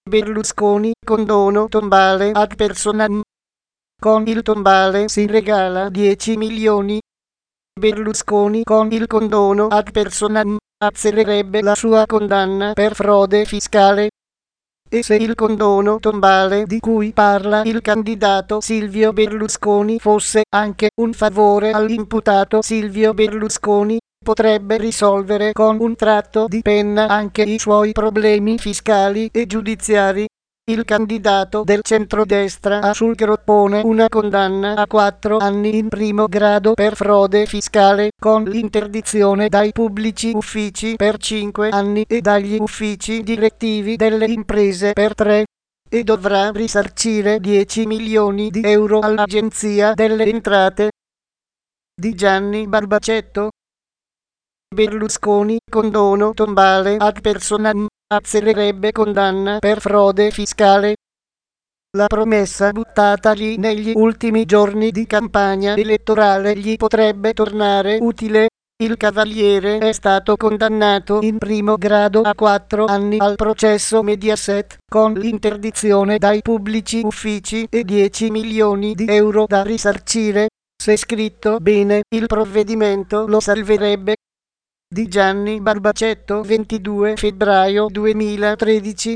Berlusconi, condono tombale ad personam. Con il tombale si regala 10 milioni. Berlusconi con il condono ad personam azzelererebbe la sua condanna per frode fiscale. E se il condono tombale di cui parla il candidato Silvio Berlusconi fosse anche un favore all'imputato Silvio Berlusconi, potrebbe risolvere con un tratto di penna anche i suoi problemi fiscali e giudiziari. Il candidato del centrodestra ha sul groppone una condanna a 4 anni in primo grado per frode fiscale, con l'interdizione dai pubblici uffici per 5 anni e dagli uffici direttivi delle imprese per 3. E dovrà risarcire 10 milioni di euro all'Agenzia delle Entrate. Di Gianni Barbacetto. Berlusconi, condono tombale ad personam, azzelererebbe condanna per frode fiscale. La promessa buttatagli negli ultimi giorni di campagna elettorale gli potrebbe tornare utile. Il cavaliere è stato condannato in primo grado a 4 anni al processo Mediaset, con l'interdizione dai pubblici uffici e 10 milioni di euro da risarcire. Se scritto bene, il provvedimento lo salverebbe. Di Gianni Barbacetto, 22 febbraio 2013.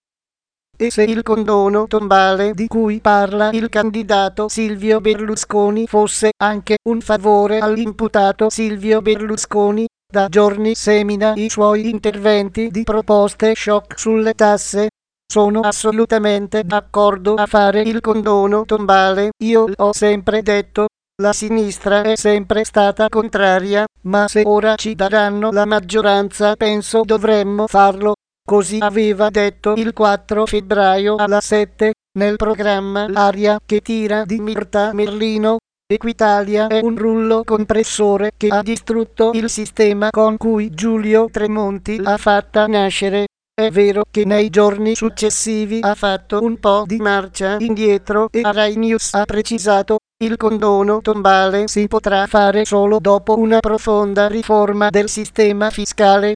E se il condono tombale di cui parla il candidato Silvio Berlusconi fosse anche un favore all'imputato Silvio Berlusconi, da giorni semina i suoi interventi di proposte shock sulle tasse. Sono assolutamente d'accordo a fare il condono tombale, io l'ho sempre detto. La sinistra è sempre stata contraria, ma se ora ci daranno la maggioranza penso dovremmo farlo. Così aveva detto il 4 febbraio alla 7, nel programma L'aria che tira di Mirta Merlino. Equitalia è un rullo compressore che ha distrutto il sistema con cui Giulio Tremonti l'ha fatta nascere. È vero che nei giorni successivi ha fatto un po' di marcia indietro e a Rai News ha precisato: il condono tombale si potrà fare solo dopo una profonda riforma del sistema fiscale.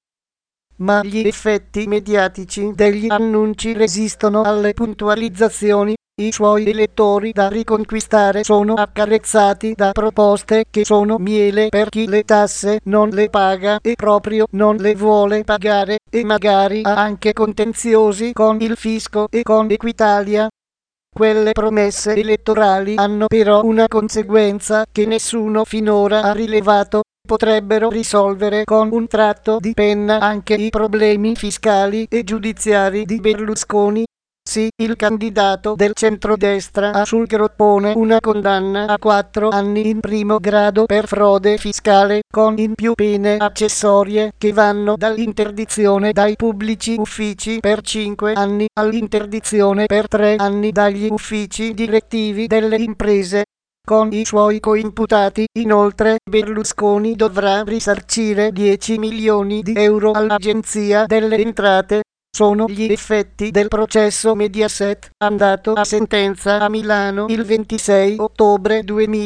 Ma gli effetti mediatici degli annunci resistono alle puntualizzazioni. I suoi elettori da riconquistare sono accarezzati da proposte che sono miele per chi le tasse non le paga e proprio non le vuole pagare, e magari ha anche contenziosi con il fisco e con Equitalia. Quelle promesse elettorali hanno però una conseguenza che nessuno finora ha rilevato: potrebbero risolvere con un tratto di penna anche i problemi fiscali e giudiziari di Berlusconi. Sì, il candidato del centrodestra ha sul groppone una condanna a 4 anni in primo grado per frode fiscale, con in più pene accessorie che vanno dall'interdizione dai pubblici uffici per 5 anni all'interdizione per 3 anni dagli uffici direttivi delle imprese. Con i suoi coimputati, inoltre, Berlusconi dovrà risarcire 10 milioni di euro all'Agenzia delle Entrate. Sono gli effetti del processo Mediaset, andato a sentenza a Milano il 26 ottobre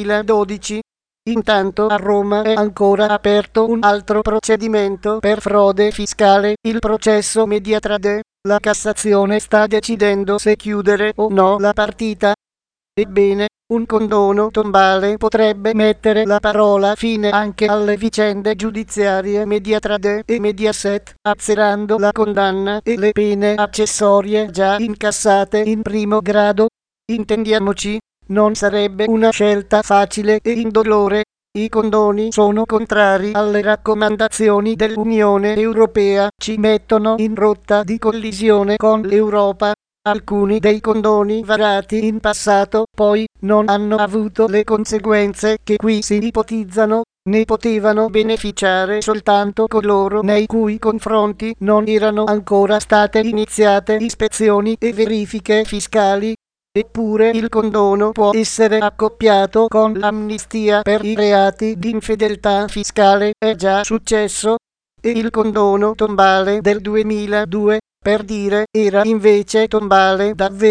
2012. Intanto a Roma è ancora aperto un altro procedimento per frode fiscale, il processo Mediatrade. La Cassazione sta decidendo se chiudere o no la partita. Ebbene, un condono tombale potrebbe mettere la parola fine anche alle vicende giudiziarie Mediatrade e Mediaset, azzerando la condanna e le pene accessorie già incassate in primo grado. Intendiamoci, non sarebbe una scelta facile e indolore. I condoni sono contrari alle raccomandazioni dell'Unione Europea, ci mettono in rotta di collisione con l'Europa. Alcuni dei condoni varati in passato, poi, non hanno avuto le conseguenze che qui si ipotizzano. Ne potevano beneficiare soltanto coloro nei cui confronti non erano ancora state iniziate ispezioni e verifiche fiscali. Eppure il condono può essere accoppiato con l'amnistia per i reati di infedeltà fiscale, è già successo. E il condono tombale del 2002, per dire, era invece tombale davvero.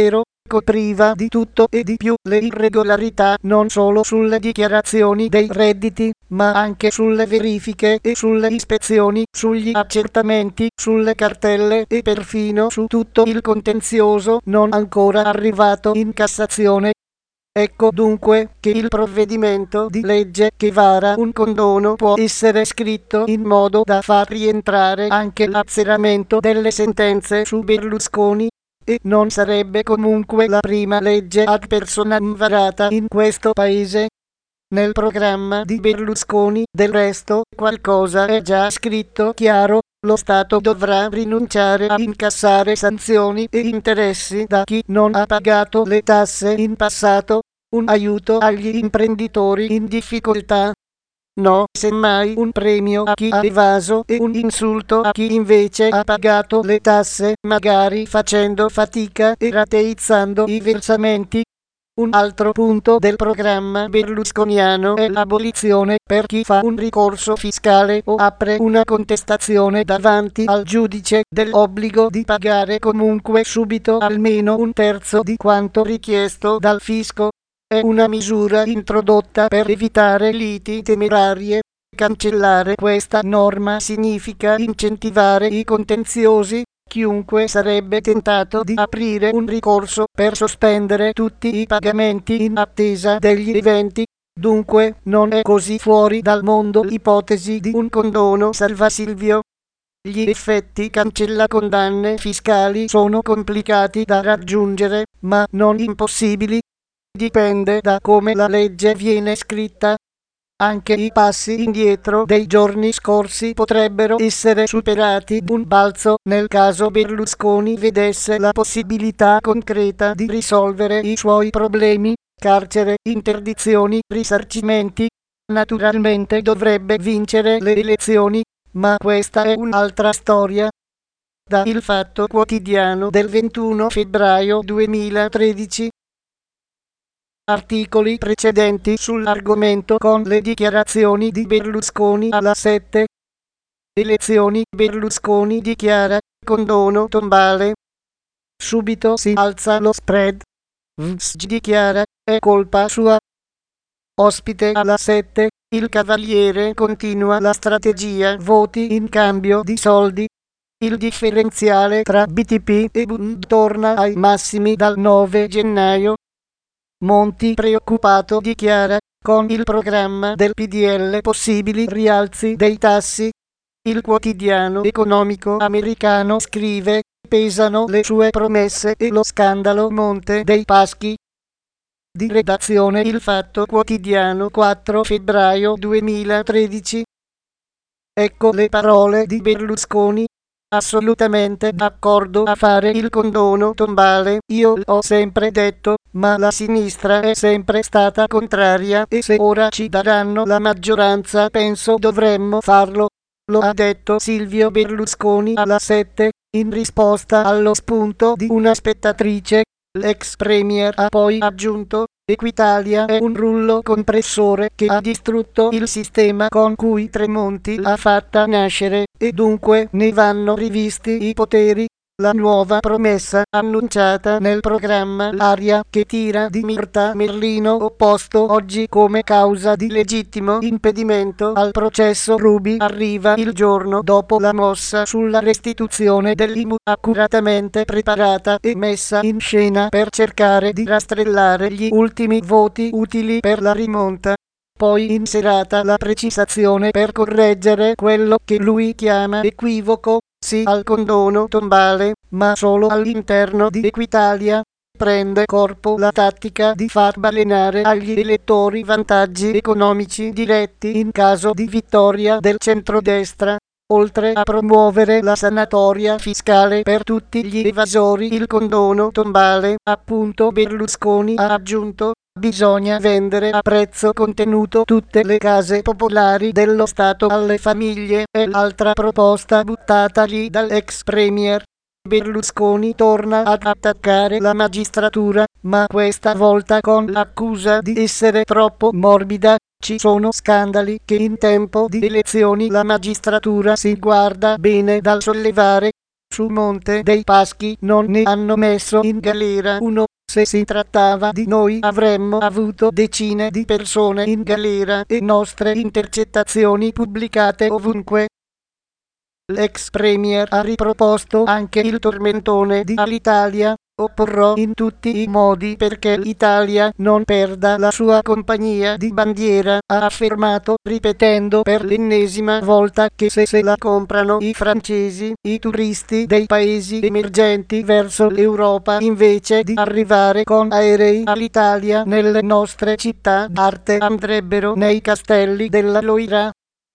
copriva di tutto e di più le irregolarità non solo sulle dichiarazioni dei redditi, ma anche sulle verifiche e sulle ispezioni, sugli accertamenti, sulle cartelle e perfino su tutto il contenzioso non ancora arrivato in Cassazione. Ecco dunque che il provvedimento di legge che vara un condono può essere scritto in modo da far rientrare anche l'azzeramento delle sentenze su Berlusconi, e non sarebbe comunque la prima legge ad personam varata in questo paese. Nel programma di Berlusconi, del resto, qualcosa è già scritto chiaro: lo Stato dovrà rinunciare a incassare sanzioni e interessi da chi non ha pagato le tasse in passato, un aiuto agli imprenditori in difficoltà. No, semmai un premio a chi ha evaso e un insulto a chi invece ha pagato le tasse, magari facendo fatica e rateizzando i versamenti. Un altro punto del programma berlusconiano è l'abolizione per chi fa un ricorso fiscale o apre una contestazione davanti al giudice dell'obbligo di pagare comunque subito almeno un terzo di quanto richiesto dal fisco. È una misura introdotta per evitare liti temerarie. Cancellare questa norma significa incentivare i contenziosi. Chiunque sarebbe tentato di aprire un ricorso per sospendere tutti i pagamenti in attesa degli eventi. Dunque, non è così fuori dal mondo l'ipotesi di un condono salvasilvio. Gli effetti cancellacondanne fiscali sono complicati da raggiungere, ma non impossibili. Dipende da come la legge viene scritta. Anche i passi indietro dei giorni scorsi potrebbero essere superati d'un balzo nel caso Berlusconi vedesse la possibilità concreta di risolvere i suoi problemi: carcere, interdizioni, risarcimenti. Naturalmente dovrebbe vincere le elezioni, ma questa è un'altra storia. Da Il Fatto Quotidiano del 21 febbraio 2013. Articoli precedenti sull'argomento con le dichiarazioni di Berlusconi alla 7. Elezioni: Berlusconi dichiara condono tombale. Subito si alza lo spread. VSG dichiara è colpa sua. Ospite alla 7. Il Cavaliere continua la strategia voti in cambio di soldi. Il differenziale tra BTP e Bund torna ai massimi dal 9 gennaio. Monti preoccupato dichiara, con il programma del PDL possibili rialzi dei tassi. Il quotidiano economico americano scrive, pesano le sue promesse e lo scandalo Monte dei Paschi. Di redazione Il Fatto Quotidiano 4 febbraio 2013. Ecco le parole di Berlusconi. Assolutamente d'accordo a fare il condono tombale, io l'ho sempre detto, ma la sinistra è sempre stata contraria e se ora ci daranno la maggioranza penso dovremmo farlo. Lo ha detto Silvio Berlusconi alla 7, in risposta allo spunto di una spettatrice. L'ex premier ha poi aggiunto: Equitalia è un rullo compressore che ha distrutto il sistema con cui Tremonti l'ha fatta nascere, e dunque ne vanno rivisti i poteri. La nuova promessa annunciata nel programma L'aria che tira di Mirta Merlino, opposto oggi come causa di legittimo impedimento al processo Ruby, arriva il giorno dopo la mossa sulla restituzione dell'IMU, accuratamente preparata e messa in scena per cercare di rastrellare gli ultimi voti utili per la rimonta. Poi in serata la precisazione per correggere quello che lui chiama equivoco: sì al condono tombale, ma solo all'interno di Equitalia. Prende corpo la tattica di far balenare agli elettori vantaggi economici diretti in caso di vittoria del centrodestra. Oltre a promuovere la sanatoria fiscale per tutti gli evasori, il condono tombale, appunto, Berlusconi ha aggiunto: bisogna vendere a prezzo contenuto tutte le case popolari dello Stato alle famiglie. È l'altra proposta buttata lì dall'ex premier. Berlusconi torna ad attaccare la magistratura, ma questa volta con l'accusa di essere troppo morbida. Ci sono scandali che in tempo di elezioni la magistratura si guarda bene dal sollevare. Su Monte dei Paschi non ne hanno messo in galera uno, Se si trattava di noi avremmo avuto decine di persone in galera e nostre intercettazioni pubblicate ovunque. L'ex premier ha riproposto anche il tormentone di Alitalia. Opporrò in tutti i modi perché l'Italia non perda la sua compagnia di bandiera, ha affermato, ripetendo per l'ennesima volta che se la comprano i francesi, i turisti dei paesi emergenti verso l'Europa invece di arrivare con aerei all'Italia nelle nostre città d'arte andrebbero nei castelli della Loira.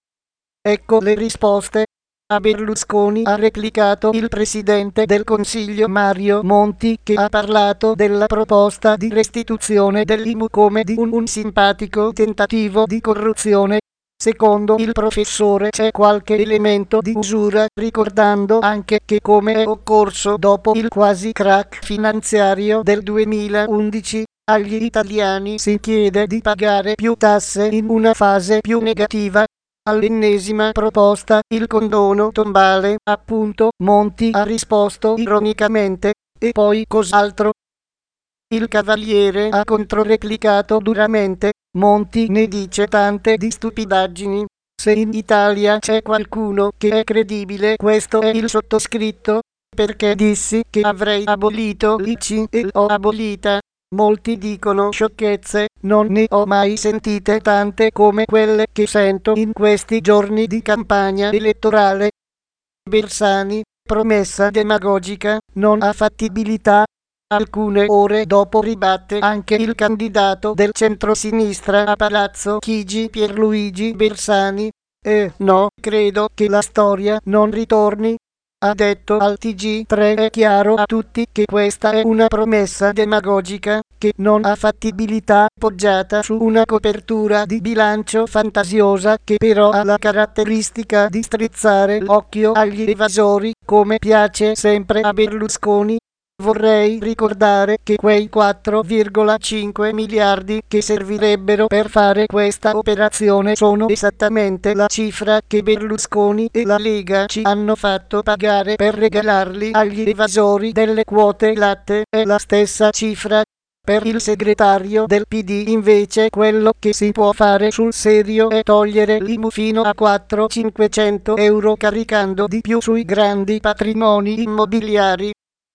Ecco le risposte. A Berlusconi ha replicato il presidente del Consiglio Mario Monti, che ha parlato della proposta di restituzione dell'IMU come di un simpatico tentativo di corruzione. Secondo il professore c'è qualche elemento di usura, ricordando anche che come è occorso dopo il quasi crack finanziario del 2011, agli italiani si chiede di pagare più tasse in una fase più negativa. All'ennesima proposta, il condono tombale, appunto, Monti ha risposto ironicamente, e poi cos'altro? Il Cavaliere ha controreplicato duramente, Monti ne dice tante di stupidaggini. Se in Italia c'è qualcuno che è credibile, questo è il sottoscritto, perché dissi che avrei abolito l'ICI e l'ho abolita. Molti dicono sciocchezze, non ne ho mai sentite tante come quelle che sento in questi giorni di campagna elettorale. Bersani, promessa demagogica, non ha fattibilità. Alcune ore dopo ribatte anche il candidato del centrosinistra a Palazzo Chigi Pierluigi Bersani. No, credo che la storia non ritorni. Ha detto al TG3 è chiaro a tutti che questa è una promessa demagogica, che non ha fattibilità, poggiata su una copertura di bilancio fantasiosa che però ha la caratteristica di strizzare l'occhio agli evasori, come piace sempre a Berlusconi. Vorrei ricordare che quei 4,5 miliardi che servirebbero per fare questa operazione sono esattamente la cifra che Berlusconi e la Lega ci hanno fatto pagare per regalarli agli evasori delle quote latte, è la stessa cifra. Per il segretario del PD invece quello che si può fare sul serio è togliere l'IMU fino a 400-500 euro caricando di più sui grandi patrimoni immobiliari.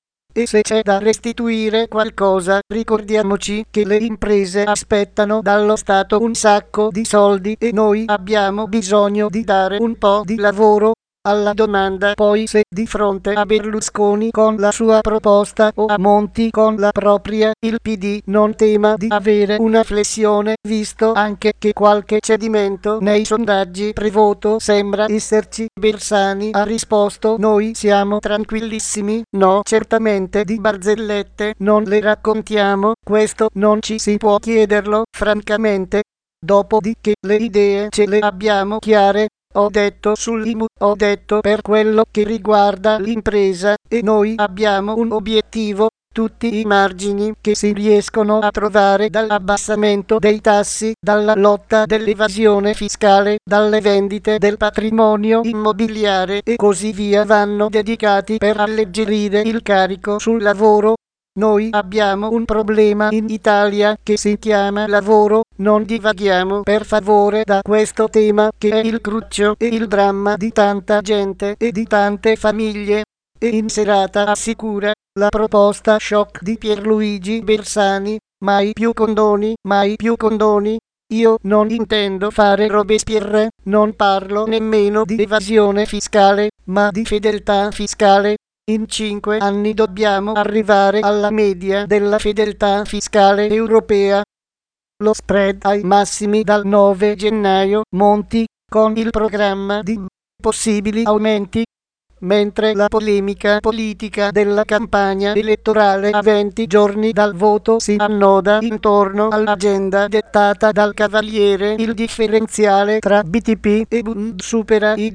E se c'è da restituire qualcosa, ricordiamoci che le imprese aspettano dallo Stato un sacco di soldi e noi abbiamo bisogno di dare un po' di lavoro alla domanda. Poi se di fronte a Berlusconi con la sua proposta o a Monti con la propria, il PD non tema di avere una flessione, visto anche che qualche cedimento nei sondaggi prevoto sembra esserci. Bersani ha risposto: noi siamo tranquillissimi, no, certamente di barzellette non le raccontiamo, questo non ci si può chiederlo, francamente. Dopodiché le idee ce le abbiamo chiare. Ho detto sull'IMU, ho detto per quello che riguarda l'impresa, e noi abbiamo un obiettivo, tutti i margini che si riescono a trovare dall'abbassamento dei tassi, dalla lotta dell'evasione fiscale, dalle vendite del patrimonio immobiliare e così via vanno dedicati per alleggerire il carico sul lavoro. Noi abbiamo un problema in Italia che si chiama lavoro, non divaghiamo per favore da questo tema che è il cruccio e il dramma di tanta gente e di tante famiglie. E in serata assicura la proposta shock di Pierluigi Bersani: mai più condoni, mai più condoni. Io non intendo fare Robespierre, non parlo nemmeno di evasione fiscale, ma di fedeltà fiscale. In 5 anni dobbiamo arrivare alla media della fedeltà fiscale europea. Lo spread ai massimi dal 9 gennaio, Monti, con il programma di possibili aumenti. Mentre la polemica politica della campagna elettorale a 20 giorni dal voto si annoda intorno all'agenda dettata dal Cavaliere, il differenziale tra BTP e Bund supera i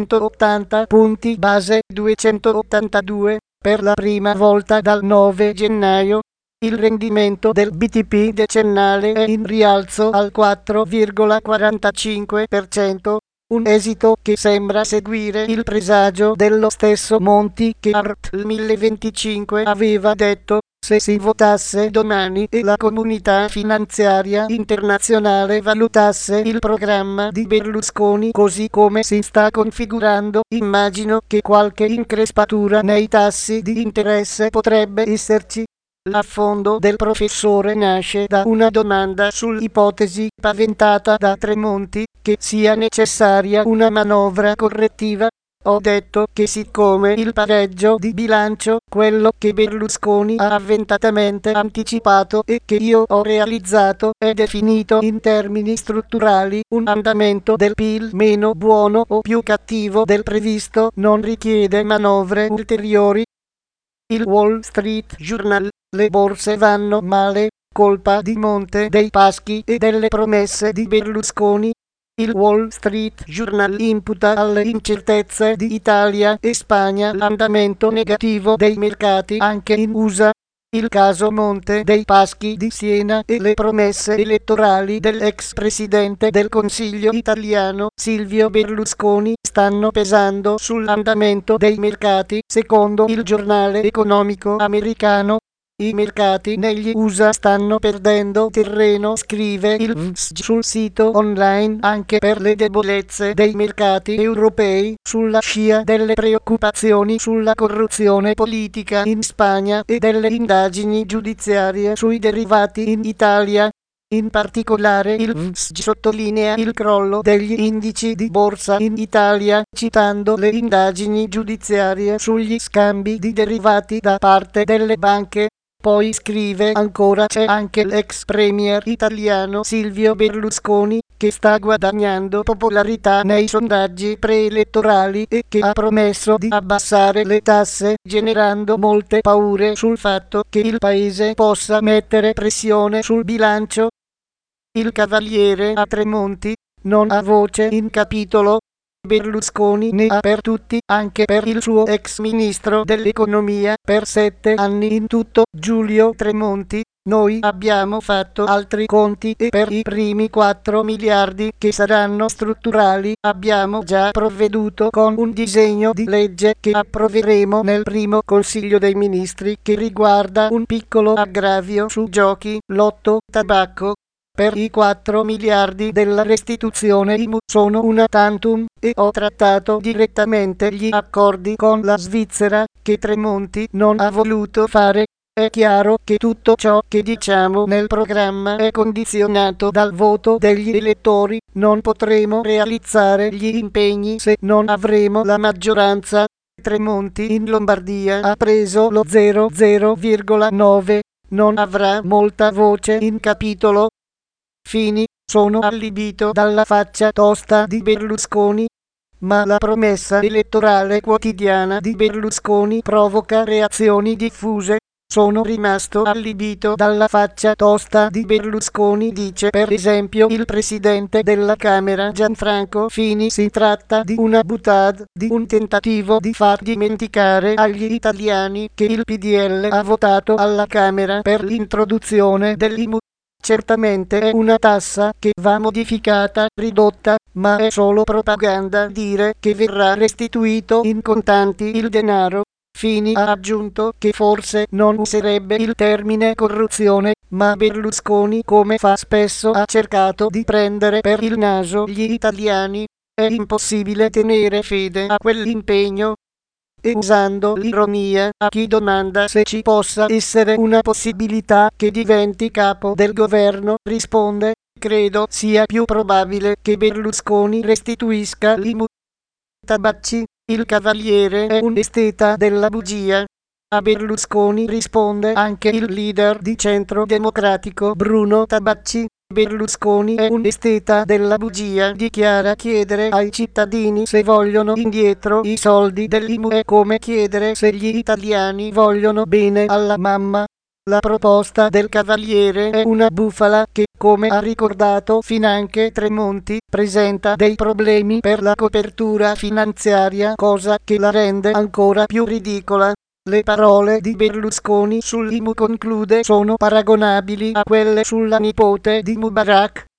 280 punti base, 282, per la prima volta dal 9 gennaio. Il rendimento del BTP decennale è in rialzo al 4,45%. Un esito che sembra seguire il presagio dello stesso Monti che al 1025 aveva detto: se si votasse domani e la comunità finanziaria internazionale valutasse il programma di Berlusconi così come si sta configurando, immagino che qualche increspatura nei tassi di interesse potrebbe esserci. L'affondo del professore nasce da una domanda sull'ipotesi paventata da Tremonti che sia necessaria una manovra correttiva. Ho detto che siccome il pareggio di bilancio, quello che Berlusconi ha avventatamente anticipato e che io ho realizzato, è definito in termini strutturali un andamento del PIL meno buono o più cattivo del previsto, non richiede manovre ulteriori. Il Wall Street Journal: le borse vanno male, colpa di Monte dei Paschi e delle promesse di Berlusconi. Il Wall Street Journal imputa alle incertezze di Italia e Spagna l'andamento negativo dei mercati anche in USA. Il caso Monte dei Paschi di Siena e le promesse elettorali dell'ex presidente del Consiglio italiano Silvio Berlusconi stanno pesando sull'andamento dei mercati, secondo il giornale economico americano. I mercati negli USA stanno perdendo terreno, scrive il FSG sul sito online, anche per le debolezze dei mercati europei, sulla scia delle preoccupazioni sulla corruzione politica in Spagna e delle indagini giudiziarie sui derivati in Italia. In particolare il FSG sottolinea il crollo degli indici di borsa in Italia, citando le indagini giudiziarie sugli scambi di derivati da parte delle banche. Poi scrive ancora: c'è anche l'ex premier italiano Silvio Berlusconi, che sta guadagnando popolarità nei sondaggi preelettorali e che ha promesso di abbassare le tasse, generando molte paure sul fatto che il paese possa mettere pressione sul bilancio. Il cavaliere a Tremonti non ha voce in capitolo. Berlusconi ne ha per tutti, anche per il suo ex ministro dell'economia, per 7 anni in tutto, Giulio Tremonti. Noi abbiamo fatto altri conti e per i primi 4 miliardi che saranno strutturali abbiamo già provveduto con un disegno di legge che approveremo nel primo Consiglio dei Ministri, che riguarda un piccolo aggravio su giochi, lotto, tabacco. Per i 4 miliardi della restituzione IMU sono una tantum, e ho trattato direttamente gli accordi con la Svizzera, che Tremonti non ha voluto fare. È chiaro che tutto ciò che diciamo nel programma è condizionato dal voto degli elettori, non potremo realizzare gli impegni se non avremo la maggioranza. Tremonti in Lombardia ha preso lo 0,9, non avrà molta voce in capitolo. Fini. Sono allibito dalla faccia tosta di Berlusconi, ma la promessa elettorale quotidiana di Berlusconi provoca reazioni diffuse. Sono rimasto allibito dalla faccia tosta di Berlusconi, dice per esempio il presidente della Camera Gianfranco Fini. Si tratta di una boutade, di un tentativo di far dimenticare agli italiani che il PDL ha votato alla Camera per l'introduzione dell'IMU. Certamente è una tassa che va modificata, ridotta, ma è solo propaganda dire che verrà restituito in contanti il denaro. Fini ha aggiunto che forse non userebbe il termine corruzione, ma Berlusconi, come fa spesso, ha cercato di prendere per il naso gli italiani. È impossibile tenere fede a quell'impegno. E usando l'ironia, a chi domanda se ci possa essere una possibilità che diventi capo del governo, risponde: credo sia più probabile che Berlusconi restituisca l'IMU. Tabacci: il cavaliere è un esteta della bugia. A Berlusconi risponde anche il leader di Centro Democratico Bruno Tabacci. Berlusconi è un esteta della bugia, dichiara chiedere ai cittadini se vogliono indietro i soldi dell'IMU è come chiedere se gli italiani vogliono bene alla mamma. La proposta del cavaliere è una bufala che, come ha ricordato finanche Tremonti, presenta dei problemi per la copertura finanziaria, cosa che la rende ancora più ridicola. Le parole di Berlusconi sull'IMU, conclude, sono paragonabili a quelle sulla nipote di Mubarak.